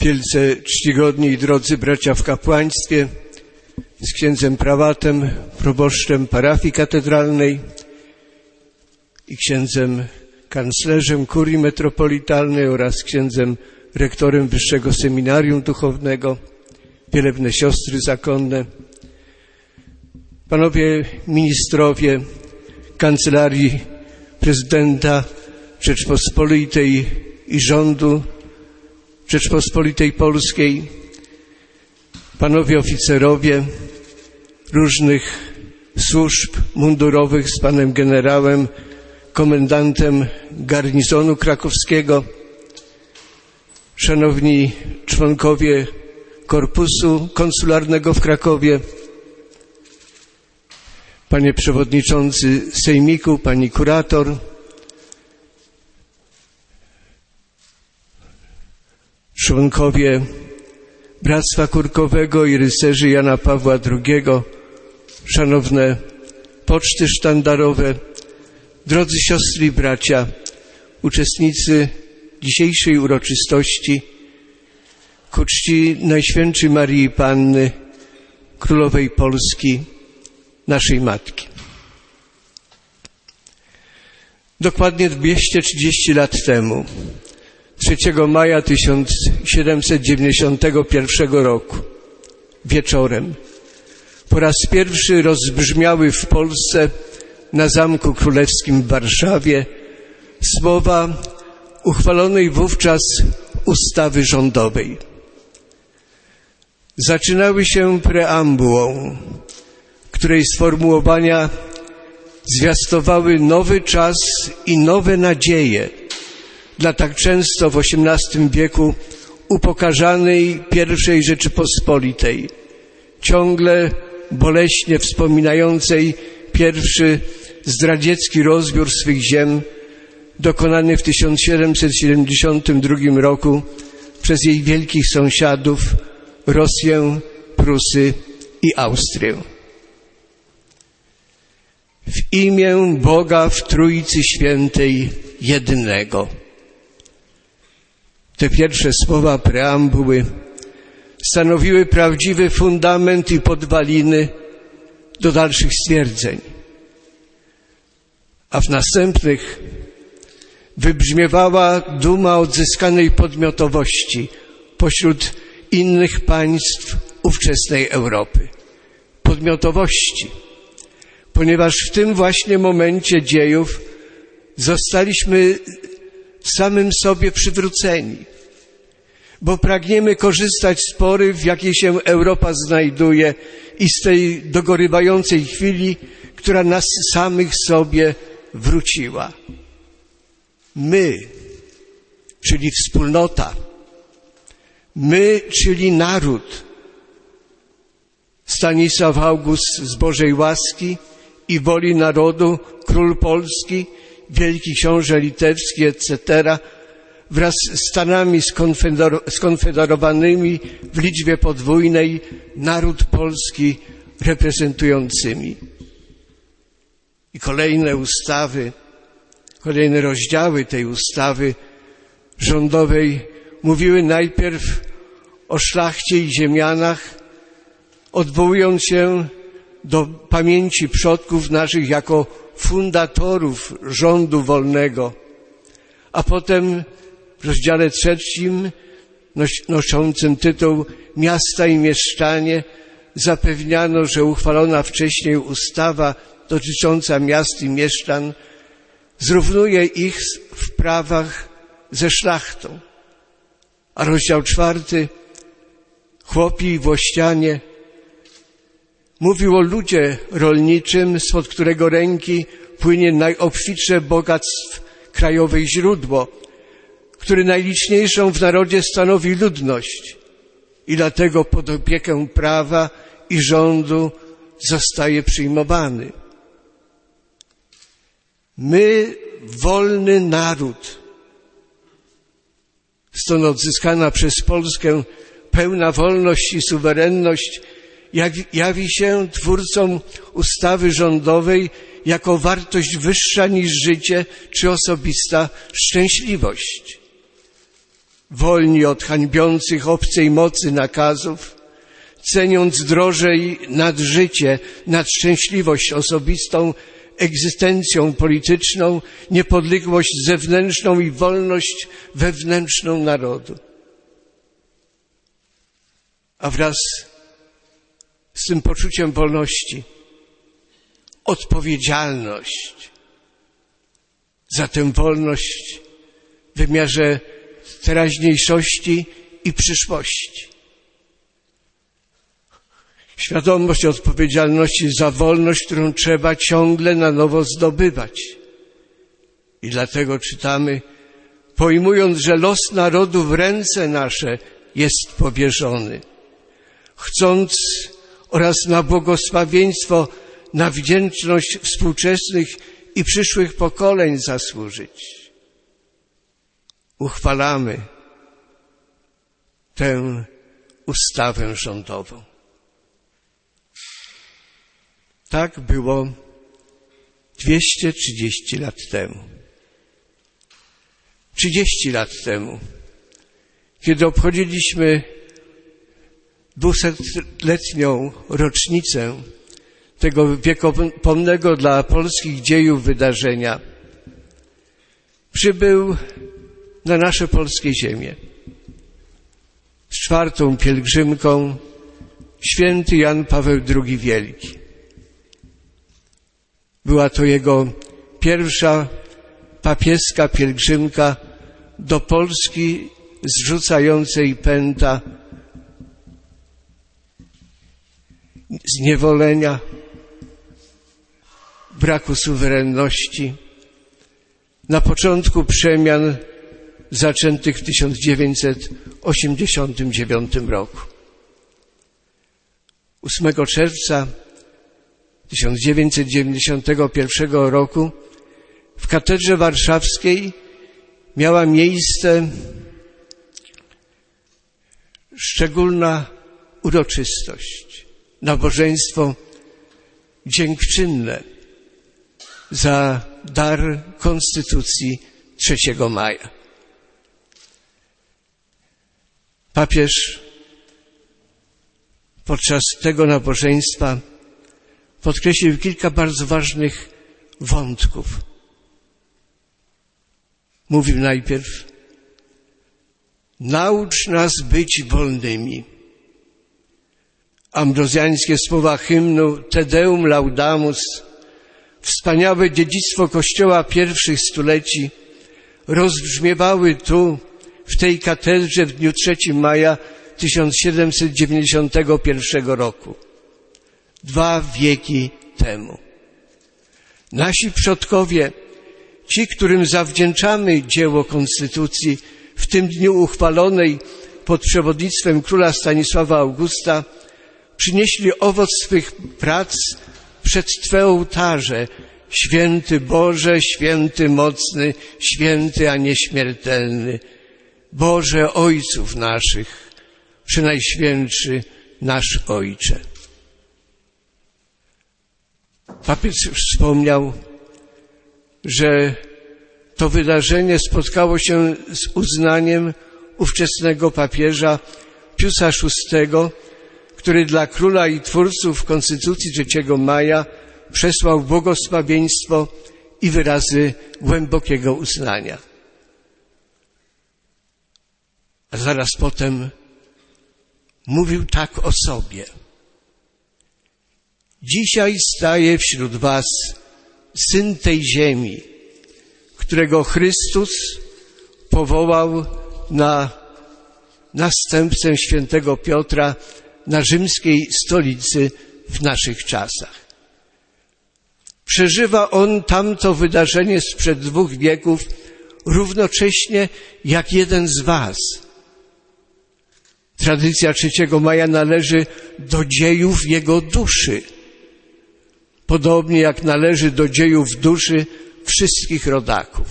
Wielce czcigodni i drodzy bracia w kapłaństwie, z księdzem prawatem, proboszczem parafii katedralnej i księdzem kanclerzem kurii metropolitalnej oraz księdzem rektorem Wyższego Seminarium Duchownego, wielebne siostry zakonne, panowie ministrowie Kancelarii Prezydenta Rzeczpospolitej i rządu Rzeczpospolitej Polskiej, panowie oficerowie różnych służb mundurowych z panem generałem, komendantem garnizonu krakowskiego, szanowni członkowie korpusu konsularnego w Krakowie, panie przewodniczący sejmiku, pani kurator, członkowie Bractwa Kurkowego i rycerzy Jana Pawła II, szanowne poczty sztandarowe, drodzy siostry i bracia, uczestnicy dzisiejszej uroczystości ku czci Najświętszej Maryi Panny, Królowej Polski, naszej Matki. Dokładnie 230 lat temu, 3 maja 1791 roku, wieczorem, po raz pierwszy rozbrzmiały w Polsce na Zamku Królewskim w Warszawie słowa uchwalonej wówczas ustawy rządowej. Zaczynały się preambułą, której sformułowania zwiastowały nowy czas i nowe nadzieje dla tak często w XVIII wieku upokarzanej I Rzeczypospolitej, ciągle boleśnie wspominającej pierwszy zdradziecki rozbiór swych ziem dokonany w 1772 roku przez jej wielkich sąsiadów Rosję, Prusy i Austrię. W imię Boga w Trójcy Świętej jednego. Te pierwsze słowa preambuły stanowiły prawdziwy fundament i podwaliny do dalszych stwierdzeń, a w następnych wybrzmiewała duma odzyskanej podmiotowości pośród innych państw ówczesnej Europy. Podmiotowości, ponieważ w tym właśnie momencie dziejów zostaliśmy samym sobie przywróceni, bo pragniemy korzystać z pory, w jakiej się Europa znajduje i z tej dogorywającej chwili, która nas samych sobie wróciła. My, czyli wspólnota, my, czyli naród. Stanisław August z Bożej łaski i woli narodu, król Polski, wielki książę litewski, etc., wraz z Stanami skonfederowanymi w liczbie podwójnej, naród polski reprezentującymi. I kolejne ustawy, kolejne rozdziały tej ustawy rządowej mówiły najpierw o szlachcie i ziemianach, odwołując się do pamięci przodków naszych jako fundatorów rządu wolnego, a potem w rozdziale 3 noszącym tytuł Miasta i mieszczanie zapewniano, że uchwalona wcześniej ustawa dotycząca miast i mieszczan zrównuje ich w prawach ze szlachtą. A rozdział 4, chłopi i włościanie, mówił o ludzie rolniczym, spod którego ręki płynie najobfitsze bogactw krajowej źródło, który najliczniejszą w narodzie stanowi ludność i dlatego pod opiekę prawa i rządu zostaje przyjmowany. My, wolny naród, stąd odzyskana przez Polskę pełna wolność i suwerenność jawi się twórcom ustawy rządowej jako wartość wyższa niż życie czy osobista szczęśliwość. wolni od hańbiących obcej mocy nakazów, ceniąc drożej nad życie, nad szczęśliwość osobistą, egzystencją polityczną, niepodległość zewnętrzną i wolność wewnętrzną narodu. A wraz z tym poczuciem wolności odpowiedzialność za tę wolność w wymiarze teraźniejszości i przyszłości. Świadomość odpowiedzialności za wolność, którą trzeba ciągle na nowo zdobywać. I dlatego czytamy, pojmując, że los narodu w ręce nasze jest powierzony, chcąc oraz na błogosławieństwo, na wdzięczność współczesnych i przyszłych pokoleń zasłużyć. Uchwalamy tę ustawę rządową. Tak było 230 lat temu. 30 lat temu, kiedy obchodziliśmy 200-letnią rocznicę tego wiekopomnego dla polskich dziejów wydarzenia, przybył na nasze polskie ziemie z 4. pielgrzymką święty Jan Paweł II Wielki. Była to jego pierwsza papieska pielgrzymka do Polski zrzucającej pęta zniewolenia, braku suwerenności, na początku przemian zaczętych w 1989 roku. 8 czerwca 1991 roku w Katedrze Warszawskiej miała miejsce szczególna uroczystość, nabożeństwo dziękczynne za dar Konstytucji 3 maja. Papież podczas tego nabożeństwa podkreślił kilka bardzo ważnych wątków. Mówił najpierw: naucz nas być wolnymi. Ambrozjańskie słowa hymnu Te Deum Laudamus, wspaniałe dziedzictwo Kościoła pierwszych stuleci, rozbrzmiewały tu, w tej katedrze w dniu 3 maja 1791 roku. 2 wieki temu. Nasi przodkowie, ci, którym zawdzięczamy dzieło Konstytucji, w tym dniu uchwalonej pod przewodnictwem króla Stanisława Augusta, przynieśli owoc swych prac przed Twe ołtarze, święty Boże, święty mocny, święty, a nieśmiertelny, Boże Ojców naszych, Przenajświętszy nasz Ojcze. Papież wspomniał, że to wydarzenie spotkało się z uznaniem ówczesnego papieża Piusa VI, który dla króla i twórców Konstytucji 3 maja przesłał błogosławieństwo i wyrazy głębokiego uznania. A zaraz potem mówił tak o sobie. Dzisiaj staje wśród was Syn tej ziemi, którego Chrystus powołał na następcę świętego Piotra na rzymskiej stolicy w naszych czasach. Przeżywa on tamto wydarzenie sprzed 2 wieków równocześnie jak jeden z was. Tradycja 3 maja należy do dziejów jego duszy, podobnie jak należy do dziejów duszy wszystkich rodaków.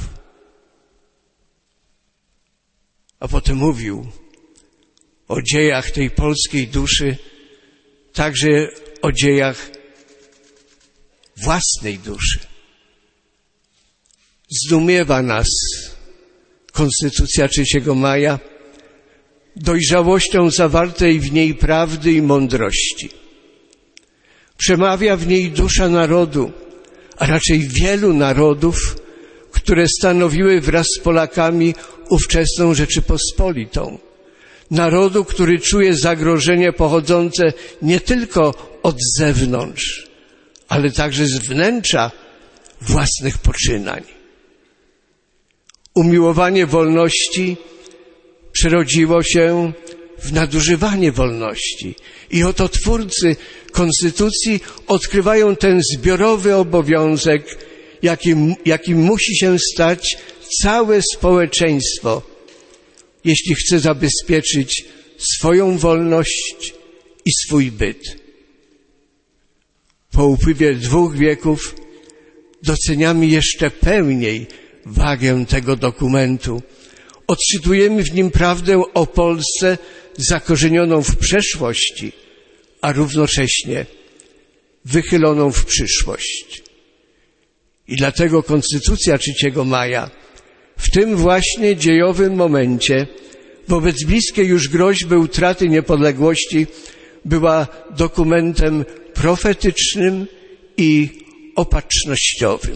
A potem mówił o dziejach tej polskiej duszy, także o dziejach własnej duszy. Zdumiewa nas Konstytucja 3 maja, dojrzałością zawartej w niej prawdy i mądrości. Przemawia w niej dusza narodu, a raczej wielu narodów, które stanowiły wraz z Polakami ówczesną Rzeczypospolitą. Narodu, który czuje zagrożenie pochodzące nie tylko od zewnątrz, ale także z wnętrza własnych poczynań. Umiłowanie wolności przerodziło się w nadużywanie wolności. I oto twórcy konstytucji odkrywają ten zbiorowy obowiązek, jakim musi się stać całe społeczeństwo, jeśli chce zabezpieczyć swoją wolność i swój byt. Po upływie 2 wieków doceniamy jeszcze pełniej wagę tego dokumentu. Odczytujemy w nim prawdę o Polsce zakorzenioną w przeszłości, a równocześnie wychyloną w przyszłość. I dlatego Konstytucja 3 maja w tym właśnie dziejowym momencie, wobec bliskiej już groźby utraty niepodległości, była dokumentem profetycznym i opatrznościowym.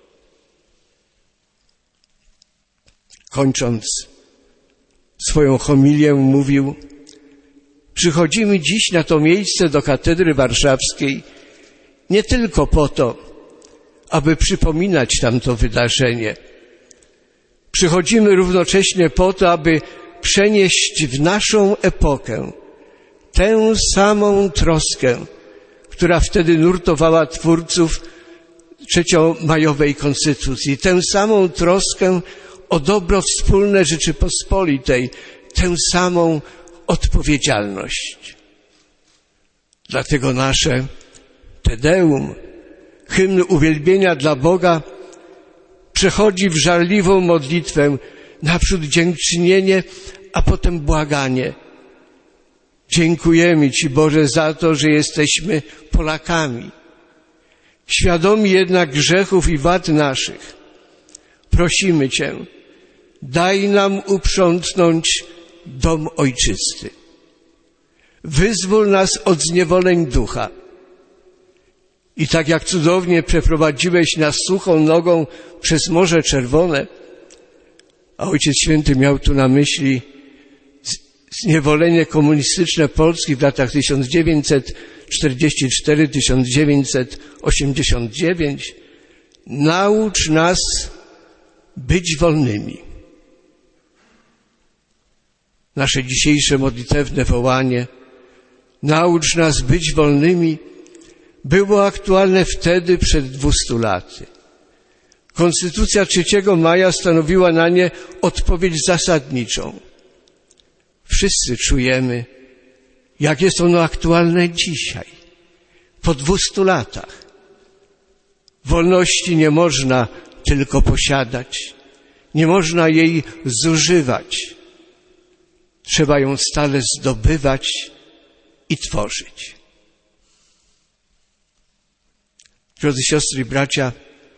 Kończąc swoją homilię, mówił: przychodzimy dziś na to miejsce do Katedry Warszawskiej nie tylko po to, aby przypominać tamto wydarzenie. Przychodzimy równocześnie po to, aby przenieść w naszą epokę tę samą troskę, która wtedy nurtowała twórców trzeciomajowej Konstytucji, tę samą troskę o dobro wspólne Rzeczypospolitej, tę samą odpowiedzialność. Dlatego nasze Te Deum, hymn uwielbienia dla Boga, przechodzi w żarliwą modlitwę, naprzód dziękczynienie, a potem błaganie. Dziękujemy Ci, Boże, za to, że jesteśmy Polakami. Świadomi jednak grzechów i wad naszych, prosimy Cię, daj nam uprzątnąć dom ojczysty. Wyzwól nas od zniewoleń ducha. I tak jak cudownie przeprowadziłeś nas suchą nogą przez Morze Czerwone, a Ojciec Święty miał tu na myśli zniewolenie komunistyczne Polski w latach 1944-1989, naucz nas być wolnymi. Nasze dzisiejsze modlitewne wołanie, naucz nas być wolnymi, było aktualne wtedy przed 200 laty. Konstytucja 3 maja stanowiła na nie odpowiedź zasadniczą. Wszyscy czujemy, jak jest ono aktualne dzisiaj, po 200 latach. Wolności nie można tylko posiadać, nie można jej zużywać. Trzeba ją stale zdobywać i tworzyć. Drodzy siostry i bracia,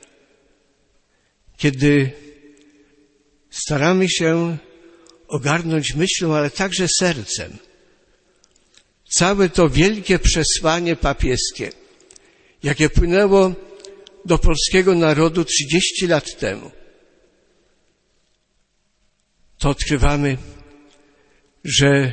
kiedy staramy się ogarnąć myślą, ale także sercem całe to wielkie przesłanie papieskie, jakie płynęło do polskiego narodu 30 lat temu, to odkrywamy, że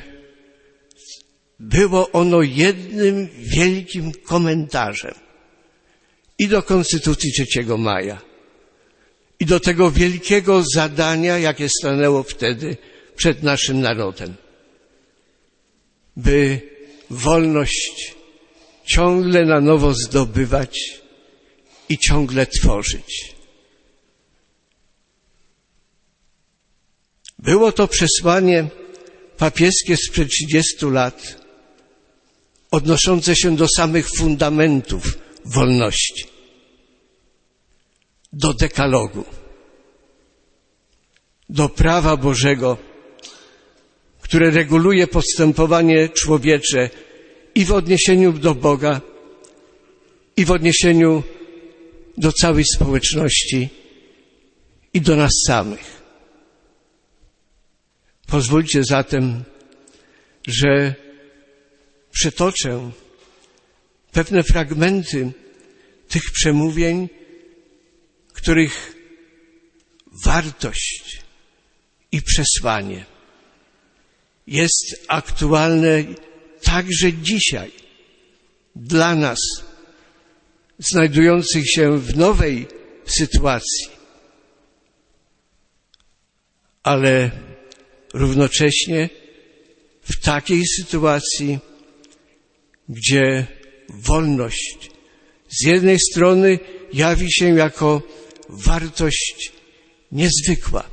było ono jednym wielkim komentarzem i do Konstytucji 3 maja, i do tego wielkiego zadania, jakie stanęło wtedy przed naszym narodem, by wolność ciągle na nowo zdobywać i ciągle tworzyć. Było to przesłanie papieskie sprzed 30 lat, odnoszące się do samych fundamentów wolności, do dekalogu, do prawa Bożego, które reguluje postępowanie człowiecze i w odniesieniu do Boga, i w odniesieniu do całej społeczności i do nas samych. Pozwólcie zatem, że przytoczę pewne fragmenty tych przemówień, których wartość i przesłanie jest aktualne także dzisiaj dla nas, znajdujących się w nowej sytuacji, ale równocześnie w takiej sytuacji, gdzie wolność z jednej strony jawi się jako wartość niezwykła,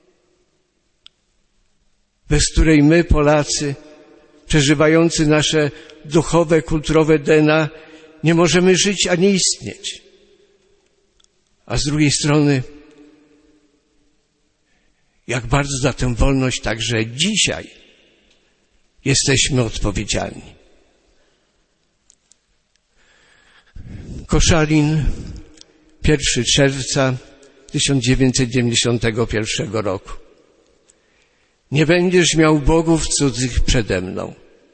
bez której my, Polacy, przeżywający nasze duchowe, kulturowe DNA, nie możemy żyć ani istnieć. A z drugiej strony, jak bardzo za tę wolność także dzisiaj jesteśmy odpowiedzialni. Koszalin, 1 czerwca 1991 roku. Nie będziesz miał bogów cudzych przede mną.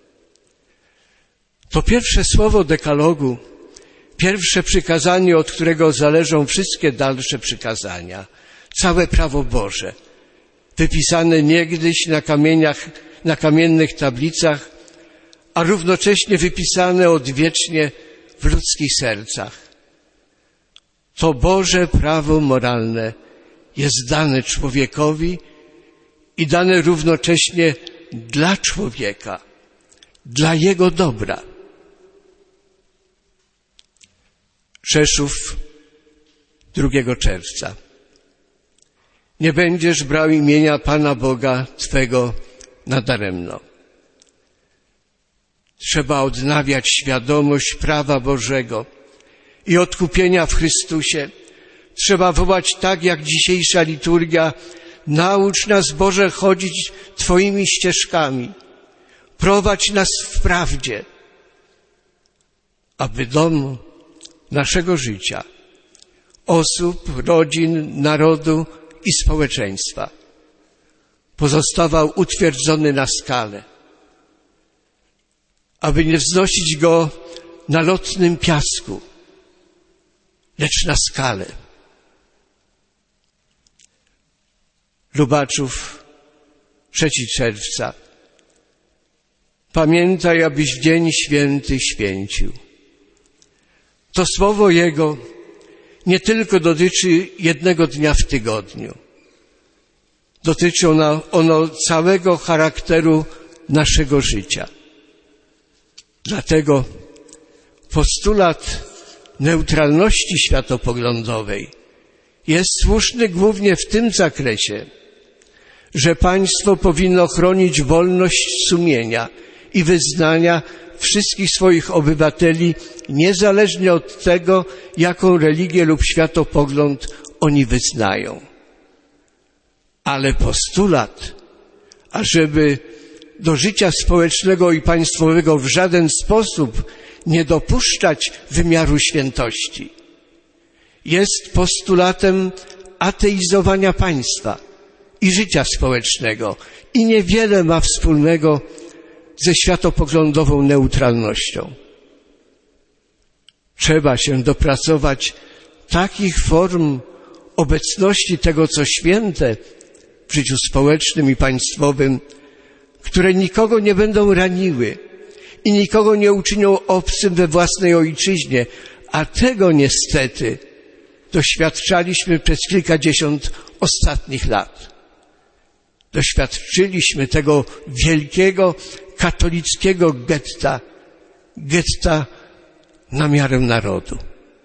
To pierwsze słowo dekalogu, pierwsze przykazanie, od którego zależą wszystkie dalsze przykazania, całe prawo Boże, wypisane niegdyś na kamiennych tablicach, a równocześnie wypisane odwiecznie w ludzkich sercach. To Boże prawo moralne jest dane człowiekowi i dane równocześnie dla człowieka, dla jego dobra. Rzeszów, 2 czerwca. Nie będziesz brał imienia Pana Boga Twego nadaremno. Trzeba odnawiać świadomość prawa Bożego i odkupienia w Chrystusie. Trzeba wołać tak, jak dzisiejsza liturgia: naucz nas, Boże, chodzić Twoimi ścieżkami. Prowadź nas w prawdzie, aby dom naszego życia, osób, rodzin, narodu i społeczeństwa pozostawał utwierdzony na skale, aby nie wznosić go na lotnym piasku, lecz na skale. Lubaczów, 3 czerwca. Pamiętaj, abyś w dzień święty święcił. To słowo Jego nie tylko dotyczy jednego dnia w tygodniu. Dotyczy ono całego charakteru naszego życia. Dlatego postulat neutralności światopoglądowej jest słuszny głównie w tym zakresie, że państwo powinno chronić wolność sumienia i wyznania wszystkich swoich obywateli, niezależnie od tego, jaką religię lub światopogląd oni wyznają. Ale postulat, ażeby do życia społecznego i państwowego w żaden sposób nie dopuszczać wymiaru świętości, jest postulatem ateizowania państwa i życia społecznego i niewiele ma wspólnego ze światopoglądową neutralnością. Trzeba się dopracować takich form obecności tego, co święte w życiu społecznym i państwowym, które nikogo nie będą raniły i nikogo nie uczynią obcym we własnej ojczyźnie, a tego niestety doświadczaliśmy przez kilkadziesiąt ostatnich lat. Doświadczyliśmy tego wielkiego katolickiego getta na miarę narodu.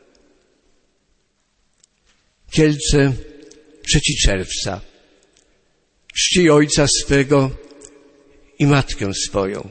Kielce, 3 czerwca. Czcij ojca swego i matkę swoją.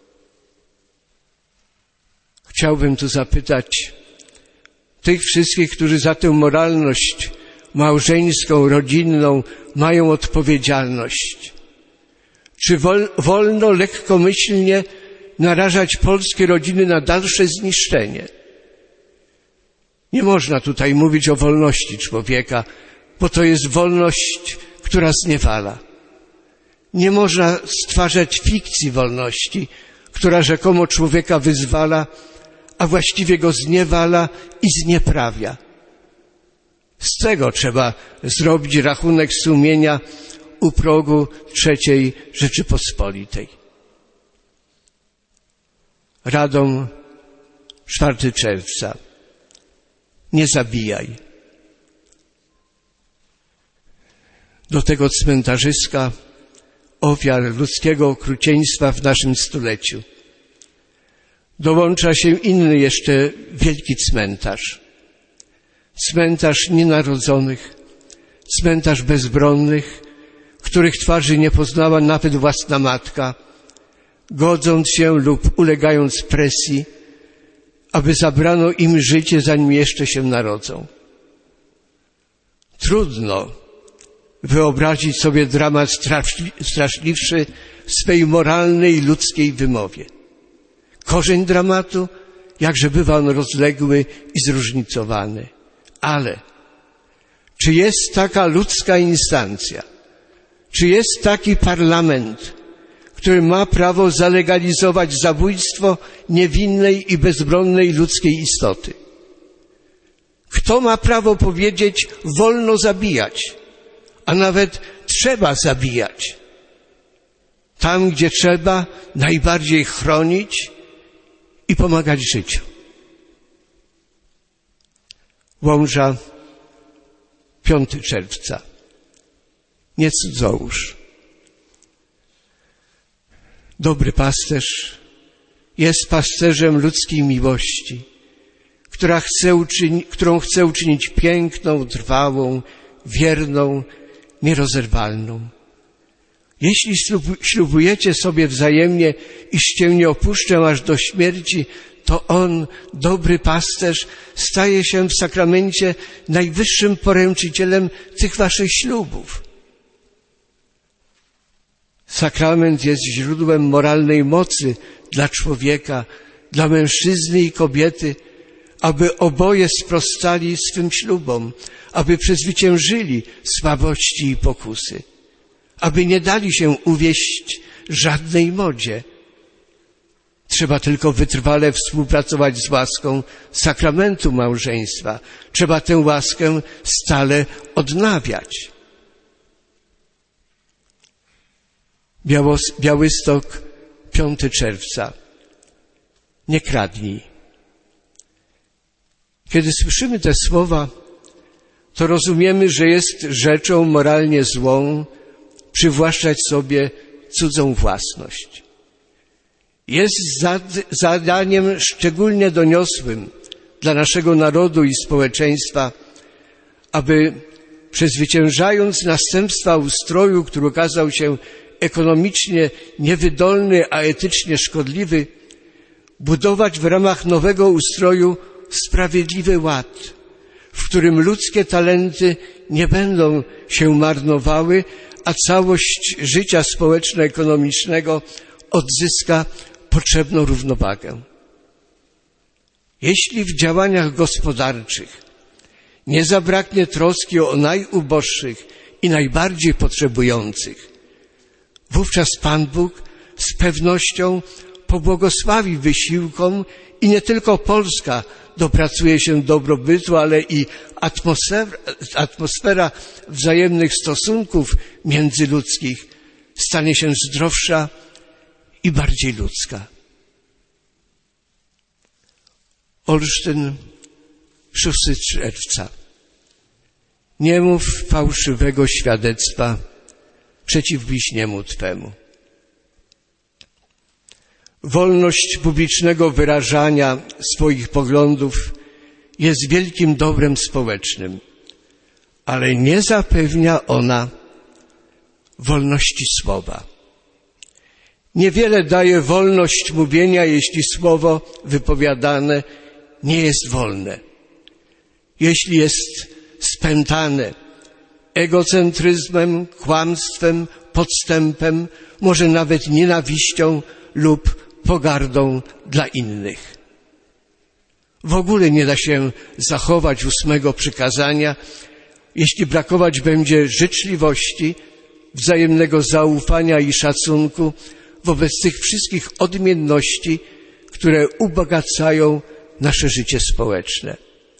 Chciałbym tu zapytać tych wszystkich, którzy za tę moralność małżeńską, rodzinną mają odpowiedzialność. Czy wolno lekkomyślnie narażać polskie rodziny na dalsze zniszczenie? Nie można tutaj mówić o wolności człowieka, bo to jest wolność, która zniewala. Nie można stwarzać fikcji wolności, która rzekomo człowieka wyzwala, a właściwie go zniewala i znieprawia. Z tego trzeba zrobić rachunek sumienia u progu III Rzeczypospolitej. Radom, 4 czerwca. Nie zabijaj. Do tego cmentarzyska ofiar ludzkiego okrucieństwa w naszym stuleciu dołącza się inny jeszcze wielki cmentarz. Cmentarz nienarodzonych, cmentarz bezbronnych, których twarzy nie poznała nawet własna matka, godząc się lub ulegając presji, aby zabrano im życie, zanim jeszcze się narodzą. Trudno wyobrazić sobie dramat straszliwszy w swej moralnej, ludzkiej wymowie. Korzeń dramatu, jakże bywa on rozległy i zróżnicowany. Ale czy jest taka ludzka instancja, czy jest taki parlament, który ma prawo zalegalizować zabójstwo niewinnej i bezbronnej ludzkiej istoty? Kto ma prawo powiedzieć, wolno zabijać, a nawet trzeba zabijać? Tam, gdzie trzeba najbardziej chronić i pomagać życiu. Łomża, 5 czerwca. Nie cudzołóż. Dobry pasterz jest pasterzem ludzkiej miłości, którą chce uczynić piękną, trwałą, wierną, nierozerwalną. Jeśli ślubujecie sobie wzajemnie, iż cię nie opuszczę aż do śmierci, to on, dobry pasterz, staje się w sakramencie najwyższym poręczycielem tych waszych ślubów. Sakrament jest źródłem moralnej mocy dla człowieka, dla mężczyzny i kobiety, aby oboje sprostali swym ślubom, aby przezwyciężyli słabości i pokusy, aby nie dali się uwieść żadnej modzie. Trzeba tylko wytrwale współpracować z łaską sakramentu małżeństwa. Trzeba tę łaskę stale odnawiać. Białystok, 5 czerwca. Nie kradnij. Kiedy słyszymy te słowa, to rozumiemy, że jest rzeczą moralnie złą przywłaszczać sobie cudzą własność. Jest zadaniem szczególnie doniosłym dla naszego narodu i społeczeństwa, aby przezwyciężając następstwa ustroju, który okazał się ekonomicznie niewydolny, a etycznie szkodliwy, budować w ramach nowego ustroju sprawiedliwy ład, w którym ludzkie talenty nie będą się marnowały, a całość życia społeczno-ekonomicznego odzyska potrzebną równowagę. Jeśli w działaniach gospodarczych nie zabraknie troski o najuboższych i najbardziej potrzebujących, wówczas Pan Bóg z pewnością pobłogosławi wysiłkom i nie tylko Polska dopracuje się dobrobytu, ale i atmosfera wzajemnych stosunków międzyludzkich stanie się zdrowsza i bardziej ludzka. Olsztyn, 6 czerwca. Nie mów fałszywego świadectwa przeciw bliźniemu Twemu. Wolność publicznego wyrażania swoich poglądów jest wielkim dobrem społecznym, ale nie zapewnia ona wolności słowa. Niewiele daje wolność mówienia, jeśli słowo wypowiadane nie jest wolne. Jeśli jest spętane egocentryzmem, kłamstwem, podstępem, może nawet nienawiścią lub pogardą dla innych. W ogóle nie da się zachować 8 przykazania, jeśli brakować będzie życzliwości, wzajemnego zaufania i szacunku wobec tych wszystkich odmienności, które ubogacają nasze życie społeczne.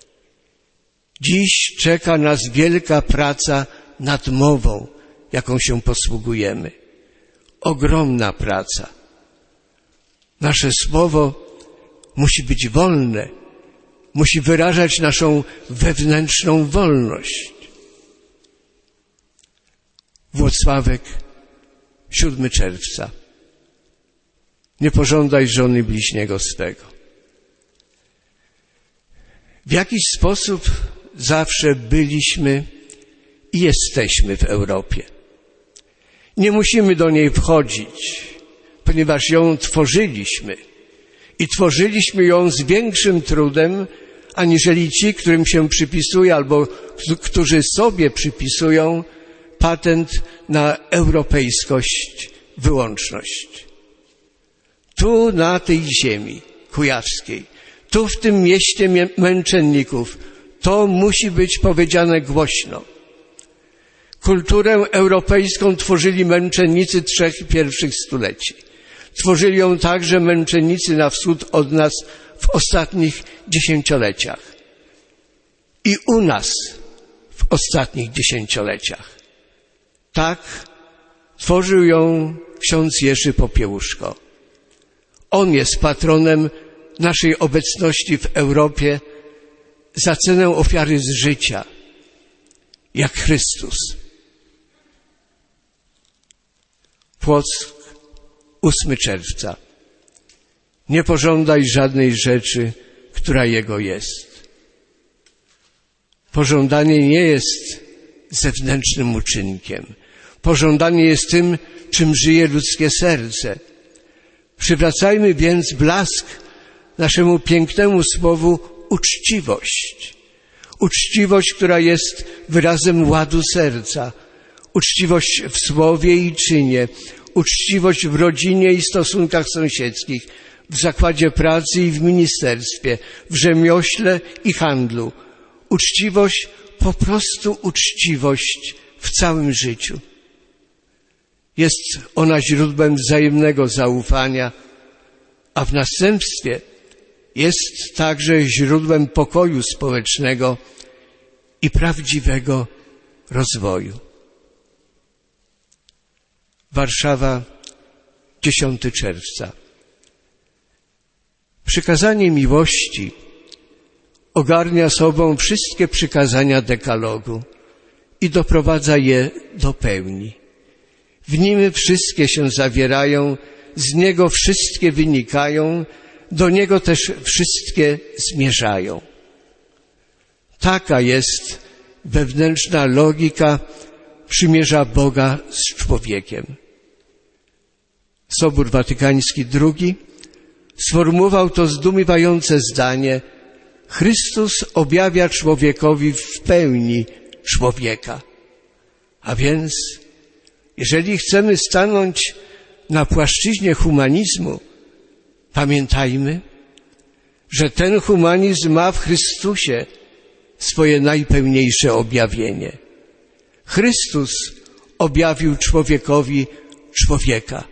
Dziś czeka nas wielka praca nad mową, jaką się posługujemy. Ogromna praca. Nasze słowo musi być wolne, musi wyrażać naszą wewnętrzną wolność. Włocławek, 7 czerwca. Nie pożądaj żony bliźniego swego. W jakiś sposób zawsze byliśmy i jesteśmy w Europie. Nie musimy do niej wchodzić, ponieważ ją tworzyliśmy. I tworzyliśmy ją z większym trudem, aniżeli ci, którym się przypisuje albo którzy sobie przypisują patent na europejskość, wyłączność. Tu na tej ziemi kujawskiej, tu w tym mieście męczenników, to musi być powiedziane głośno. Kulturę europejską tworzyli męczennicy 3 pierwszych stuleci. Tworzyli ją także męczennicy na wschód od nas w ostatnich dziesięcioleciach. I u nas w ostatnich dziesięcioleciach. Tak tworzył ją ksiądz Jerzy Popiełuszko. On jest patronem naszej obecności w Europie za cenę ofiary z życia, jak Chrystus. Płock, 8 czerwca. Nie pożądaj żadnej rzeczy, która Jego jest. Pożądanie nie jest zewnętrznym uczynkiem. Pożądanie jest tym, czym żyje ludzkie serce. Przywracajmy więc blask naszemu pięknemu słowu uczciwość. Uczciwość, która jest wyrazem ładu serca. Uczciwość w słowie i czynie. Uczciwość w rodzinie i stosunkach sąsiedzkich. W zakładzie pracy i w ministerstwie. W rzemiośle i handlu. Uczciwość, po prostu uczciwość w całym życiu. Jest ona źródłem wzajemnego zaufania, a w następstwie jest także źródłem pokoju społecznego i prawdziwego rozwoju. Warszawa, 10 czerwca. Przykazanie miłości ogarnia sobą wszystkie przykazania dekalogu i doprowadza je do pełni. W nim wszystkie się zawierają, z niego wszystkie wynikają, do niego też wszystkie zmierzają. Taka jest wewnętrzna logika przymierza Boga z człowiekiem. Sobór Watykański II sformułował to zdumiewające zdanie: Chrystus objawia człowiekowi w pełni człowieka. A więc, jeżeli chcemy stanąć na płaszczyźnie humanizmu, pamiętajmy, że ten humanizm ma w Chrystusie swoje najpełniejsze objawienie. Chrystus objawił człowiekowi człowieka.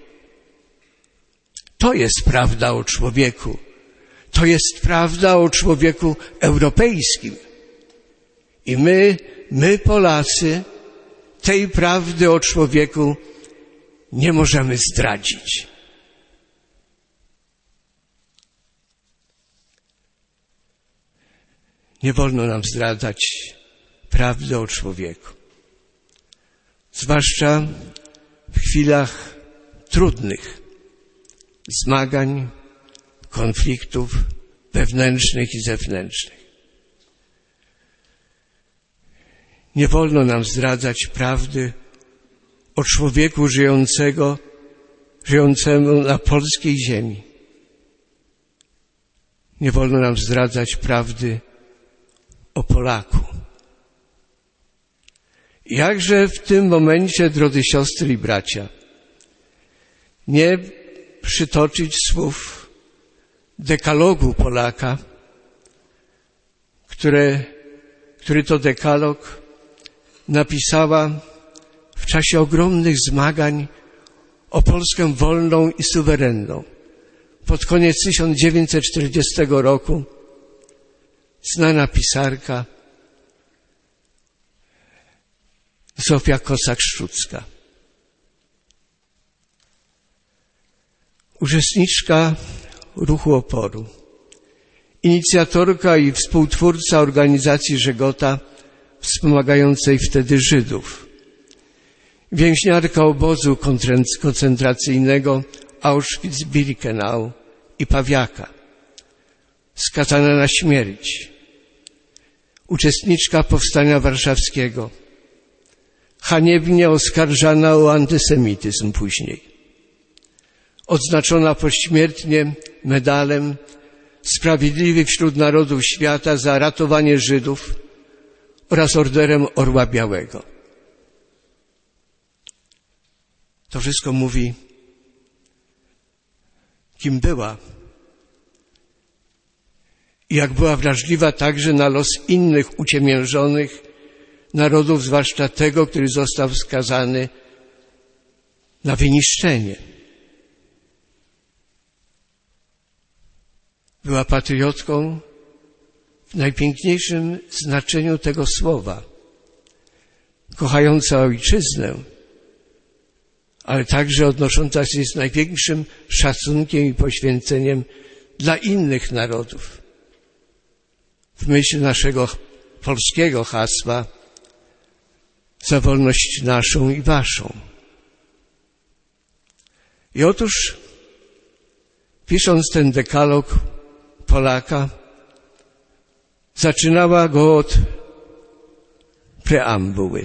To jest prawda o człowieku. To jest prawda o człowieku europejskim. I my Polacy, tej prawdy o człowieku nie możemy zdradzić. Nie wolno nam zdradzać prawdy o człowieku. Zwłaszcza w chwilach trudnych, zmagań, konfliktów wewnętrznych i zewnętrznych. Nie wolno nam zdradzać prawdy o człowieku żyjącemu na polskiej ziemi. Nie wolno nam zdradzać prawdy o Polaku. Jakże w tym momencie, drodzy siostry i bracia, nie przytoczyć słów dekalogu Polaka, który to dekalog napisała w czasie ogromnych zmagań o Polskę wolną i suwerenną. Pod koniec 1940 roku znana pisarka Zofia Kossak-Szczucka, uczestniczka ruchu oporu, inicjatorka i współtwórca organizacji Żegota wspomagającej wtedy Żydów, więźniarka obozu koncentracyjnego Auschwitz-Birkenau i Pawiaka, skazana na śmierć, uczestniczka Powstania Warszawskiego, haniebnie oskarżana o antysemityzm później, odznaczona pośmiertnie medalem Sprawiedliwy wśród Narodów Świata za ratowanie Żydów oraz Orderem Orła Białego. To wszystko mówi, kim była i jak była wrażliwa także na los innych uciemiężonych narodów, zwłaszcza tego, który został skazany na wyniszczenie. Była patriotką w najpiękniejszym znaczeniu tego słowa, kochająca ojczyznę, ale także odnosząca się z największym szacunkiem i poświęceniem dla innych narodów. W myśl naszego polskiego hasła za wolność naszą i waszą. I otóż, pisząc ten dekalog Polaka, zaczynała go od preambuły.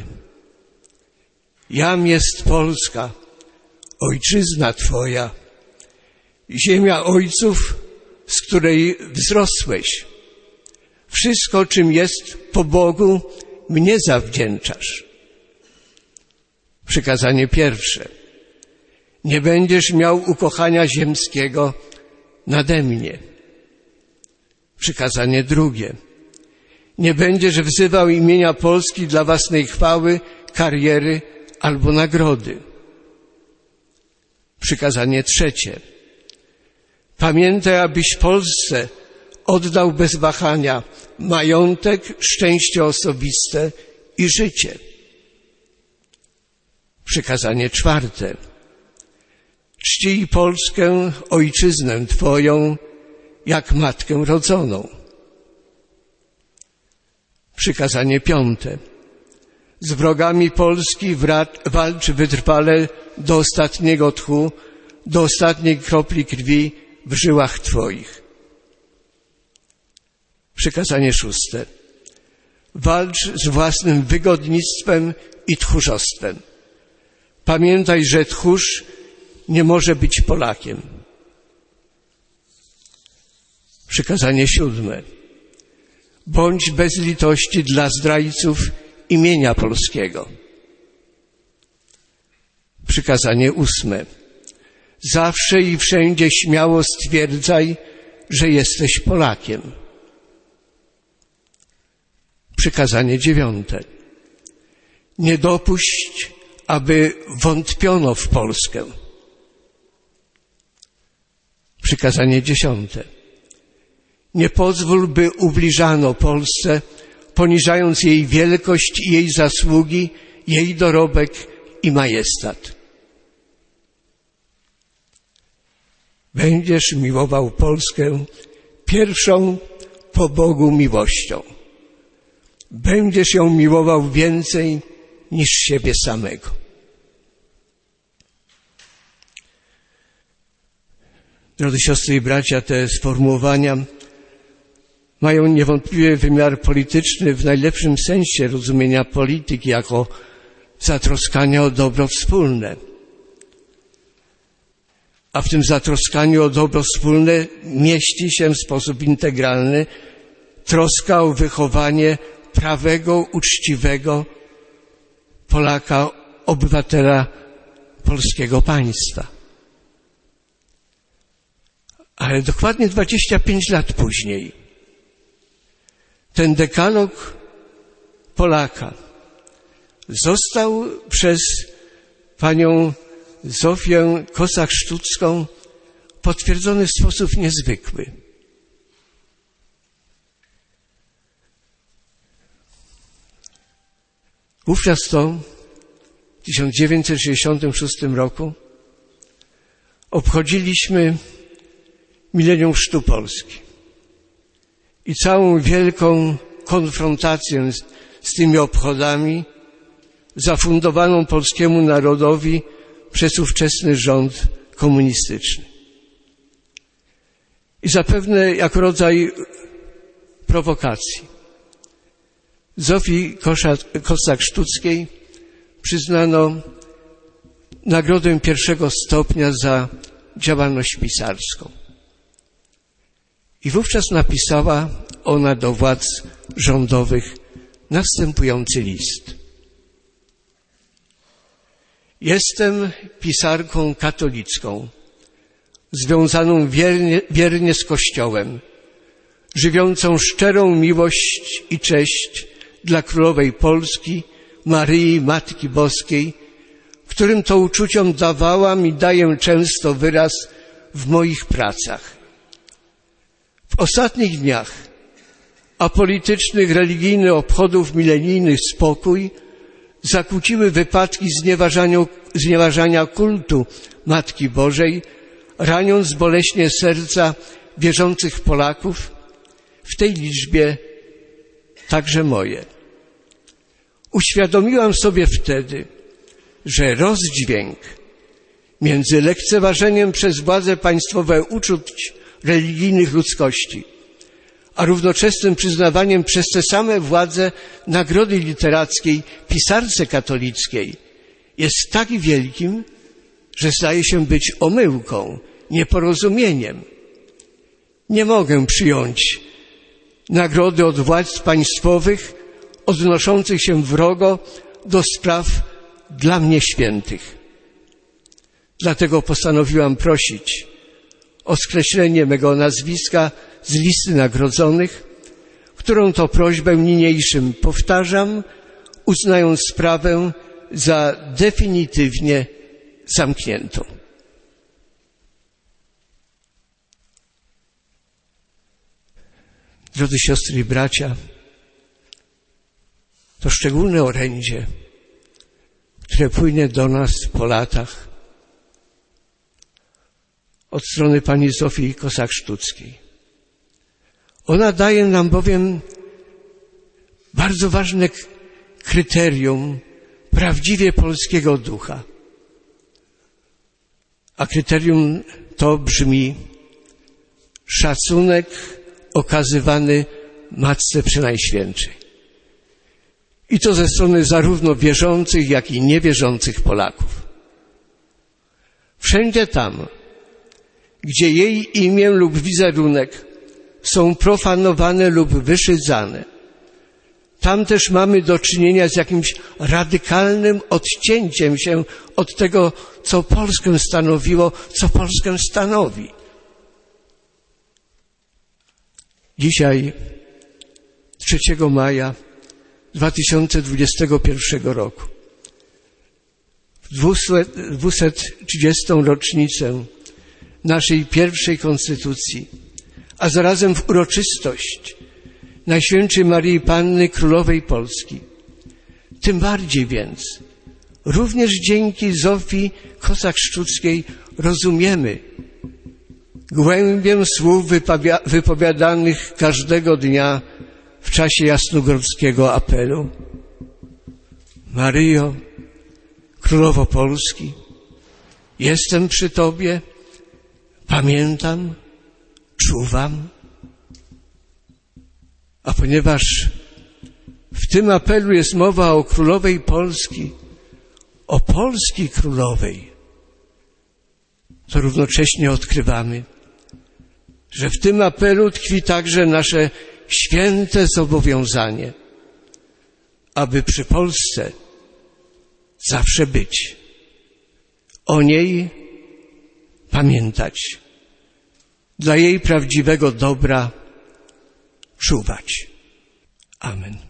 Jam jest Polska, ojczyzna Twoja, ziemia ojców, z której wzrosłeś. Wszystko, czym jest po Bogu, mnie zawdzięczasz. Przykazanie pierwsze. Nie będziesz miał ukochania ziemskiego nade mnie. Przykazanie drugie. Nie będziesz wzywał imienia Polski dla własnej chwały, kariery albo nagrody. Przykazanie trzecie. Pamiętaj, abyś Polsce oddał bez wahania majątek, szczęście osobiste i życie. Przykazanie czwarte. Czcij Polskę, ojczyznę Twoją, jak matkę rodzoną. Przykazanie piąte. Z wrogami Polski walcz wytrwale do ostatniego tchu, do ostatniej kropli krwi w żyłach Twoich. Przykazanie szóste. Walcz z własnym wygodnictwem i tchórzostwem. Pamiętaj, że tchórz nie może być Polakiem. Przykazanie siódme. Bądź bez litości dla zdrajców imienia polskiego. Przykazanie ósme. Zawsze i wszędzie śmiało stwierdzaj, że jesteś Polakiem. Przykazanie dziewiąte. Nie dopuść, aby wątpiono w Polskę. Przykazanie dziesiąte. Nie pozwól, by ubliżano Polsce, poniżając jej wielkość i jej zasługi, jej dorobek i majestat. Będziesz miłował Polskę pierwszą po Bogu miłością. Będziesz ją miłował więcej niż siebie samego. Drodzy siostry i bracia, te sformułowania mają niewątpliwie wymiar polityczny w najlepszym sensie rozumienia polityki jako zatroskania o dobro wspólne. A w tym zatroskaniu o dobro wspólne mieści się w sposób integralny troska o wychowanie prawego, uczciwego Polaka, obywatela polskiego państwa. Ale dokładnie 25 lat później ten dekalog Polaka został przez panią Zofię Kossak-Szczucką potwierdzony w sposób niezwykły. Wówczas to w 1966 roku obchodziliśmy milenium Chrztu Polski i całą wielką konfrontację z tymi obchodami zafundowaną polskiemu narodowi przez ówczesny rząd komunistyczny. I zapewne jako rodzaj prowokacji Zofii Kossak-Szczuckiej przyznano nagrodę pierwszego stopnia za działalność pisarską. I wówczas napisała ona do władz rządowych następujący list. Jestem pisarką katolicką, związaną wiernie z Kościołem, żywiącą szczerą miłość i cześć dla Królowej Polski, Maryi, Matki Boskiej, którym to uczuciom dawałam i daję często wyraz w moich pracach. W ostatnich dniach apolitycznych, religijnych obchodów milenijnych spokój zakłóciły wypadki znieważania kultu Matki Bożej, raniąc boleśnie serca wierzących Polaków, w tej liczbie także moje. Uświadomiłam sobie wtedy, że rozdźwięk między lekceważeniem przez władze państwowe uczuć religijnych ludzkości, a równoczesnym przyznawaniem przez te same władze nagrody literackiej pisarce katolickiej jest tak wielkim, że zdaje się być omyłką, nieporozumieniem. Nie mogę przyjąć nagrody od władz państwowych odnoszących się wrogo do spraw dla mnie świętych. Dlatego postanowiłam prosić o skreślenie mego nazwiska z listy nagrodzonych, którą to prośbę niniejszym powtarzam, uznając sprawę za definitywnie zamkniętą. Drodzy siostry i bracia, to szczególne orędzie, które płynie do nas po latach od strony pani Zofii Kossak-Szczuckiej. Ona daje nam bowiem bardzo ważne kryterium prawdziwie polskiego ducha. A kryterium to brzmi szacunek okazywany Matce Przenajświętszej. I to ze strony zarówno wierzących, jak i niewierzących Polaków. Wszędzie tam, gdzie jej imię lub wizerunek są profanowane lub wyszydzane, tam też mamy do czynienia z jakimś radykalnym odcięciem się od tego, co Polskę stanowiło, co Polskę stanowi. Dzisiaj, 3 maja 2021 roku, w 230. rocznicę naszej pierwszej konstytucji, a zarazem w uroczystość Najświętszej Maryi Panny Królowej Polski. Tym bardziej więc, również dzięki Zofii Kossak-Szczuckiej rozumiemy głębię słów wypowiadanych każdego dnia w czasie jasnogórskiego apelu. Maryjo, Królowo Polski, jestem przy Tobie, pamiętam, czuwam. A ponieważ w tym apelu jest mowa o Królowej Polski, o Polski Królowej, to równocześnie odkrywamy, że w tym apelu tkwi także nasze święte zobowiązanie, aby przy Polsce zawsze być, o niej pamiętać, dla jej prawdziwego dobra czuwać. Amen.